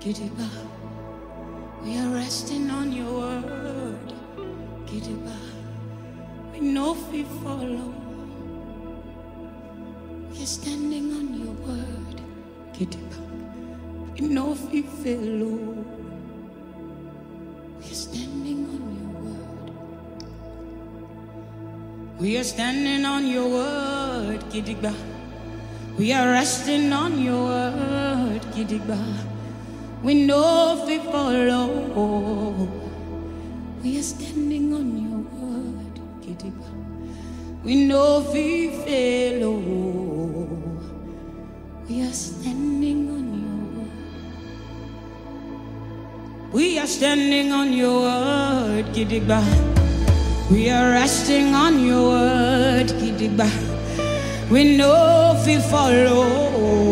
Gidigba. We are resting on your word. Gidigba. We know we follow. We are standing on your word. Gidigba. We know we follow. We are standing on your word. We are standing on your word. Gidigba. We are resting on your word. Gidigba. We know we follow. We are standing on your word. Gidigba. We know we follow. We are standing on your word. We are standing on your word. Gidigba. We are resting on your word. Gidigba. We know we follow.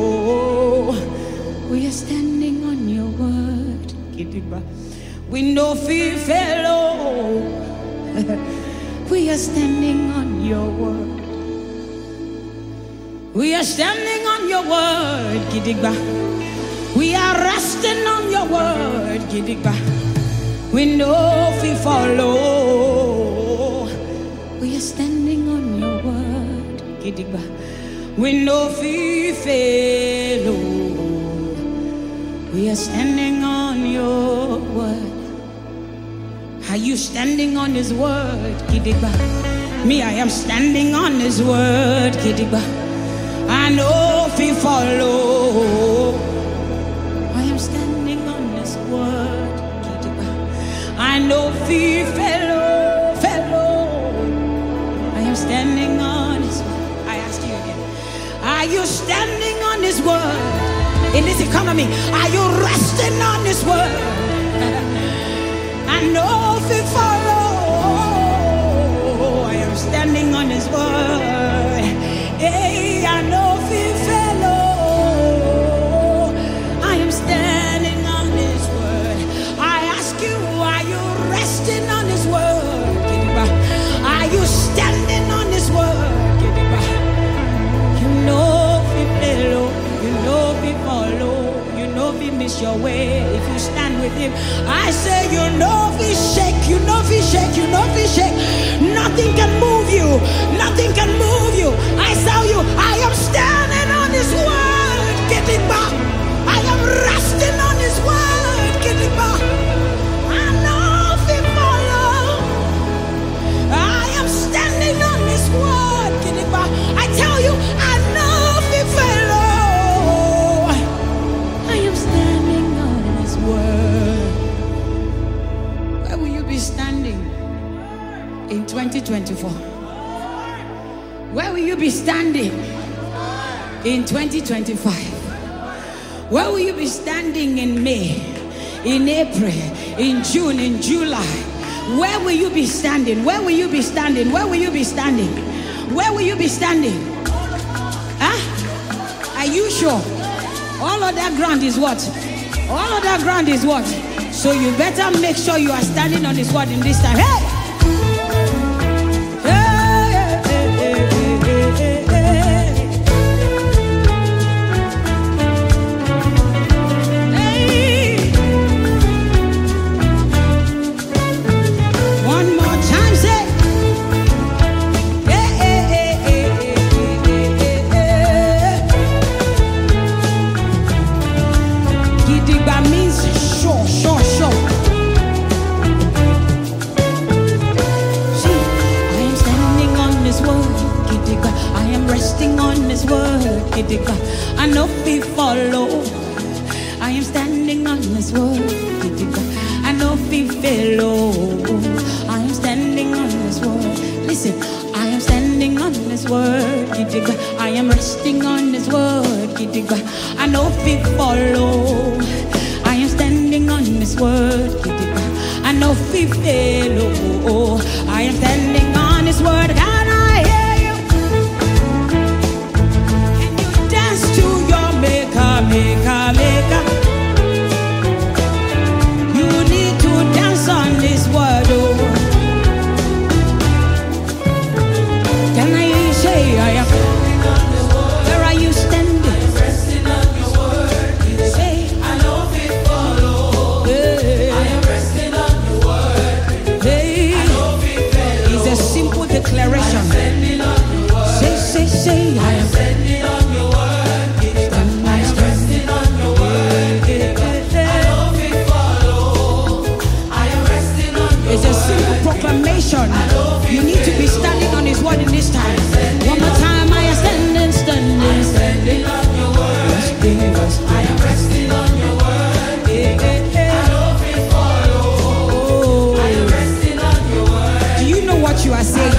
We are standing on your word. Gidigba. We know we follow. We are standing on your word. We are standing on your word. Gidigba. We are resting on your word. Gidigba. We know we follow. We are standing on your word. Gidigba. We know we follow. We are standing on your word. Are you standing on his word? Gidigba. Me, I am standing on his word. Gidigba. I know we follow. I am standing on his word. Gidigba. I know we follow. I am standing on his word. I ask you again. Are you standing on his word? In this economy, are you resting on his word? I know if you follow, I am standing on his word. Hey, I know if you follow, I am standing on his word. I ask you, are you resting on his word? Are you standing on his word? You know if you follow. You know we follow, you know we miss your way if you stand with him. I say you know we shake, you know we shake, you know we shake. Nothing can move you, nothing can move you. I tell you, I am standing on his word, getting back. I am resting on his word, getting back. I know we follow. I am standing on his word, getting back. I tell you, I know we follow. Where will you be standing in 2024? Where will you be standing in 2025? Where will you be standing in May, in April, in June, in July? Where will you be standing? Where will you be standing? Where will you be standing? Where will you be standing? Huh? Are you sure? All of that ground is what? All of that ground is what? So you better make sure you are standing on his word in this time. Hey! I know we follow. I am standing on his word. I know we follow. I am standing on his word. Listen, I am standing on his word. I am resting on his word. I know we follow. I am standing on his word. I know we follow. I am standing on his word. Maker. You need to dance on this word, oh. Can I say I am? Where are you standing? I'm resting on your word. Say I know it for position. You need to be standing on His word in this time. One more time, I am standing, standing, standing on your word. Resting, resting. I am resting on your word. I love it, follow. I am resting on your word. Do you know what you are saying?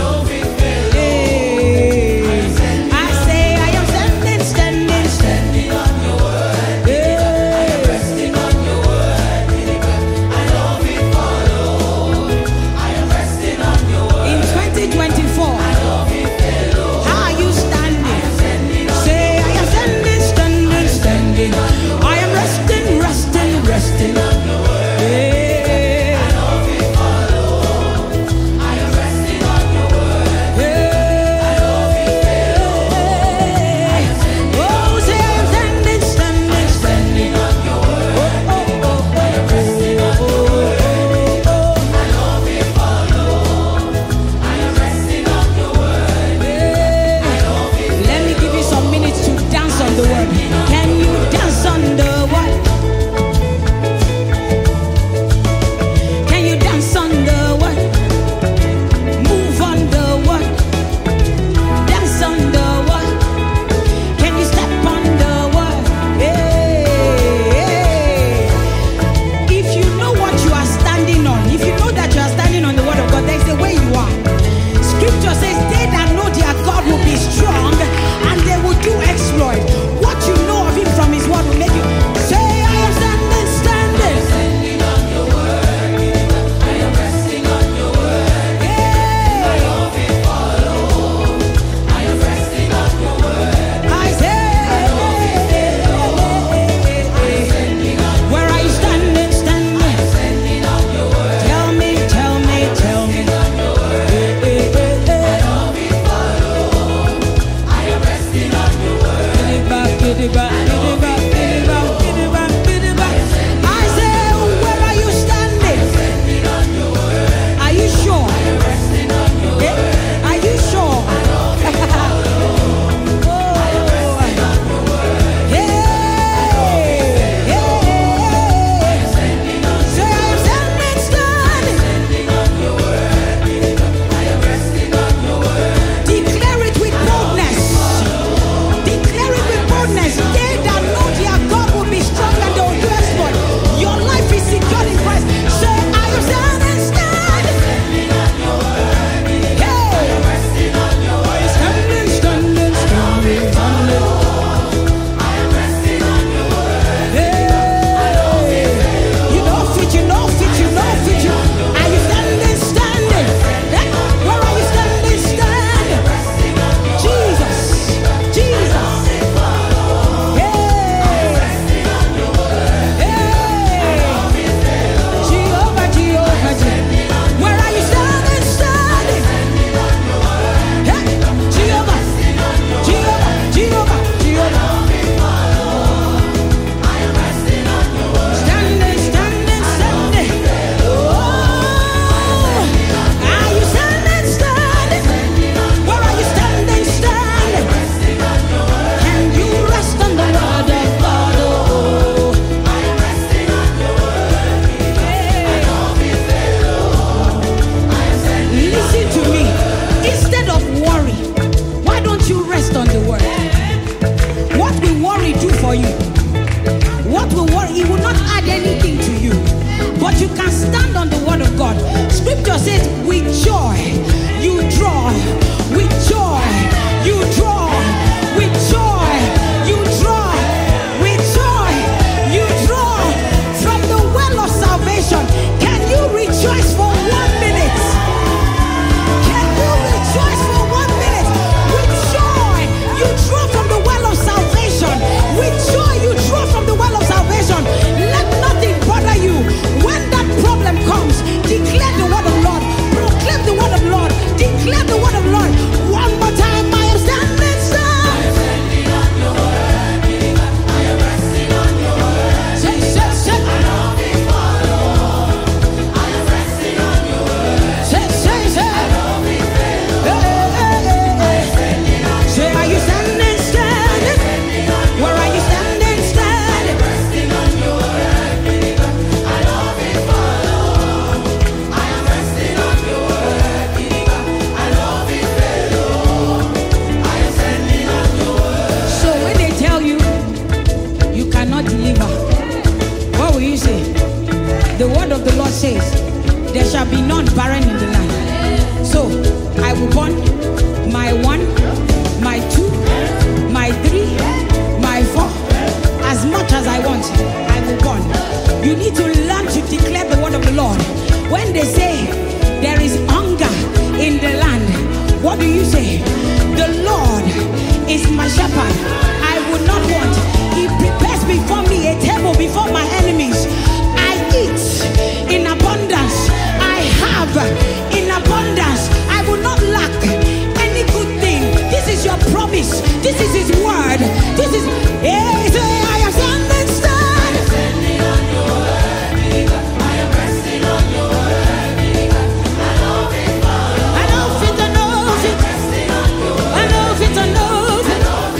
promise. This is his word. This is, yeah, say, I am standing still. Standing on your word, I am resting on your word. I know it, I know it, I know it. I know it, I know it.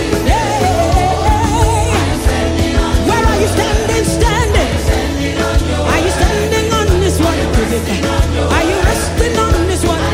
Where are you standing, standing? Are you standing on this one? Are you resting on this one?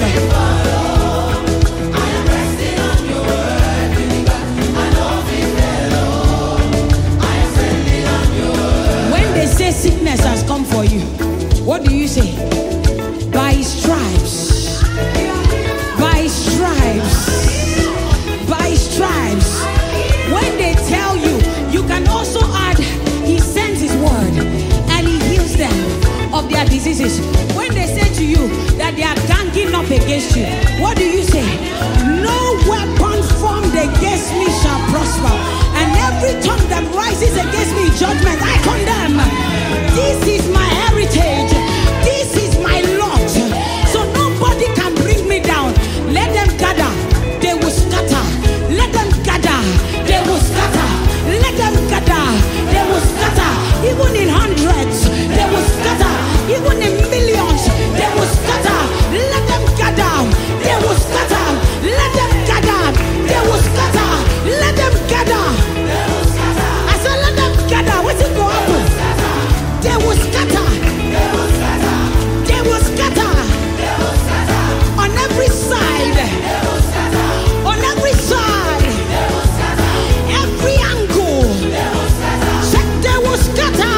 When they say sickness has come for you, what do you say? By his stripes. By his stripes. By his stripes. When they tell you, you can also add, he sends his word and he heals them of their diseases. When they say to you that they are ganging up against you, what do you say? No weapon formed against me shall prosper, and every tongue that rises against me in judgment I condemn. This is my heritage. This is my lot. So nobody can bring me down. Let them gather, they will scatter. Let them gather, they will scatter. Let them gather, they will scatter. Even in hundreds, they will scatter. Even in millions, they will scatter. Let them gather, they will scatter. Let them gather, they will scatter. Let them gather. I said, let them gather. What's it going on? They will scatter. They will scatter. On every side. On every side. Every angle. Say they will scatter.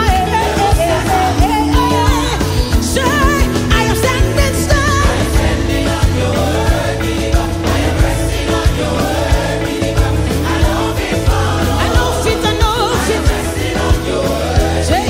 Say, I am standing still. Standing on your word. I am resting on your word. I know it. I know it. I know it. Resting on your word. Say.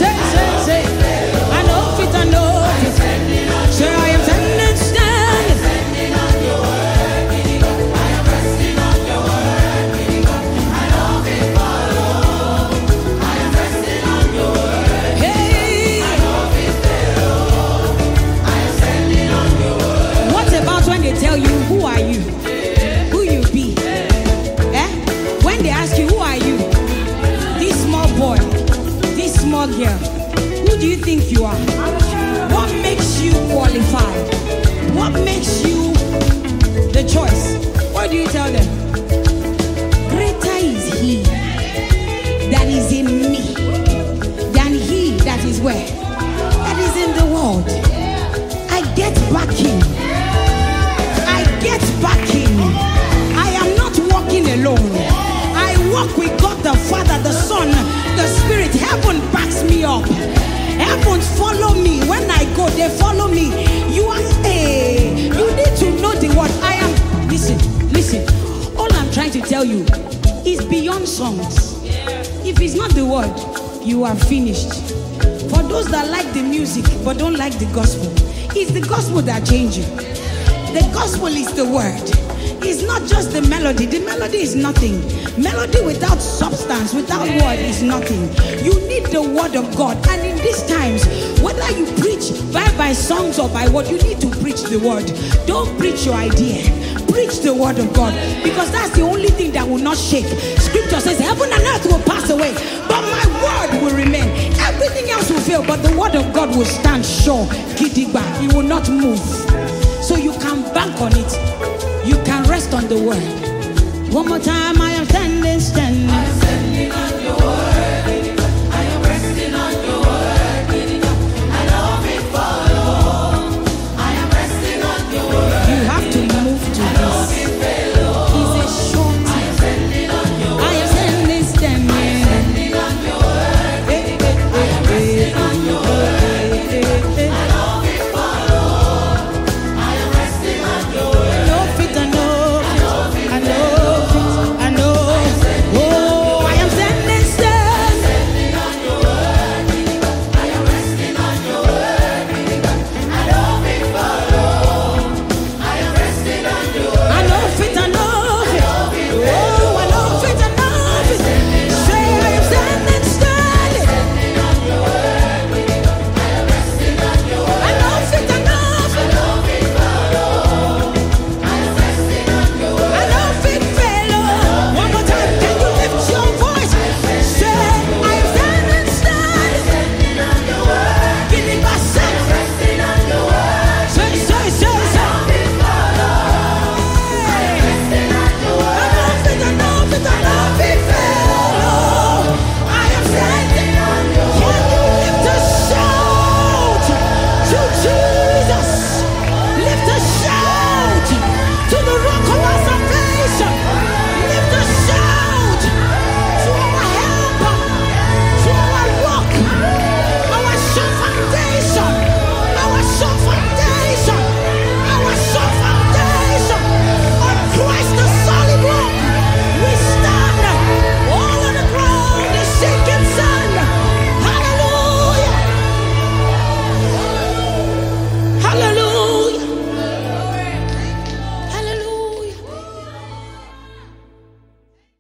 I know it. I know it. Say, I am standing still. Standing on your word. I am resting on your word. I know it. I am resting on your word. Hey. I know it. I am standing on your word. What about when they tell you, who are you? Who you be? When they ask you, who are you? This small boy, this small girl, who do you think you are? What makes you qualified? What makes you the choice? What do you tell them? Greater is he that is in me than he that is where? That is in the world. I get backing. I get backing. I am not walking alone. I walk with God the Father, the Son, the Spirit. Heaven backs me up. Heavens follow me. When I go, they follow me. You are you need to know the word. I am. Listen. All I'm trying to tell you is beyond songs. If it's not the word, you are finished. For those that like the music but don't like the gospel, it's the gospel that changes you. The gospel is the word. It's not just the melody. The melody is nothing. Melody without substance, without word is nothing. You need the word of God. And in these times, whether you preach by songs or by what, you need to preach the word. Don't preach your idea. Preach the word of God, because that's the only thing that will not shake. Scripture says heaven and earth will pass away, but my word will remain. Everything else will fail, but the word of God will stand sure. Gidigba, it will not move. So you can bank on it. You can rest on the word. One more time, I am standing.